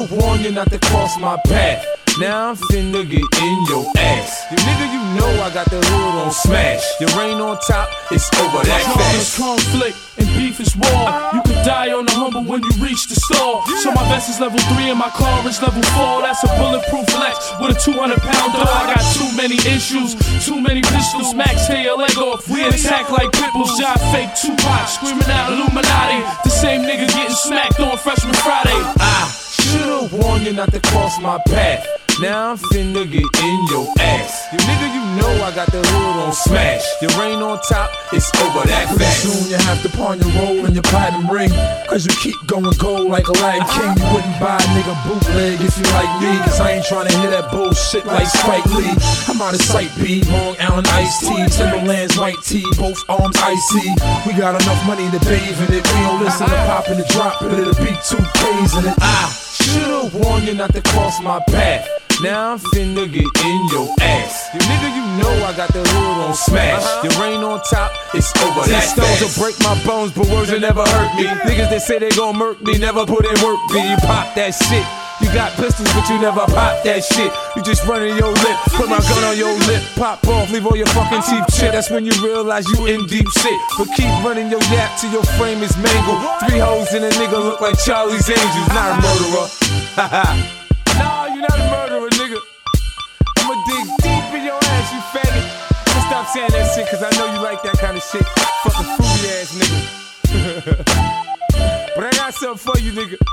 Should've warned you not to cross my path. Now I'm finna get in your ass. You nigga, you know I got the hood on smash. Your rain on top, it's over that fast. Conflict and beef is war. You could die on the humble when you reach the store. So my vest is level 3 and my car is level 4. That's a bulletproof Lex with a 200-pound door. I got too many issues, too many pistols. Max, tear your leg off. We attack like pitbulls. Job fake Tupac, screaming out Illuminati. The same nigga getting smacked on Freshman Friday. Should've warned you not to cross my path. Now I'm finna get in your ass. You nigga, you know I got the hood on smash. Your rain on top, it's over that fast. Soon you have to pawn your roll and your platinum ring, cause you keep going gold like a Latin king. You wouldn't buy a nigga bootleg if you like me, cause I ain't tryna hear that bullshit like Spike Lee. I'm out of sight, B, Long Island iced tea, Timberland's white tee, both arms icy. We got enough money to bathe in it. We don't listen to pop and the drop, but it'll be 2Ks in it. Should've warned you not to cross my path. Now I'm finna get in your ass. You nigga, you know I got the hood on smash. Your rain on top, it's over that fast. Stones will break my bones, but words will never hurt me. Niggas that say they gon' murk me, never put in work me. You pop that shit. You got pistols, but you never pop that shit. You just running your lip, put my gun on your lip, pop off, leave all your fucking teeth shit. That's when you realize you in deep shit. But keep running your yap till your frame is mangled. 3 hoes and a nigga look like Charlie's Angels. Not a murderer. Nah, you not a murderer, nigga. I'ma dig deep in your ass, you faggot. I'ma stop saying that shit, cause I know you like that kind of shit. Fucking fruity ass nigga. But I got something for you, nigga.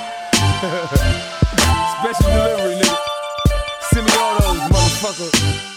Special delivery, nigga. Send me all those, motherfucker.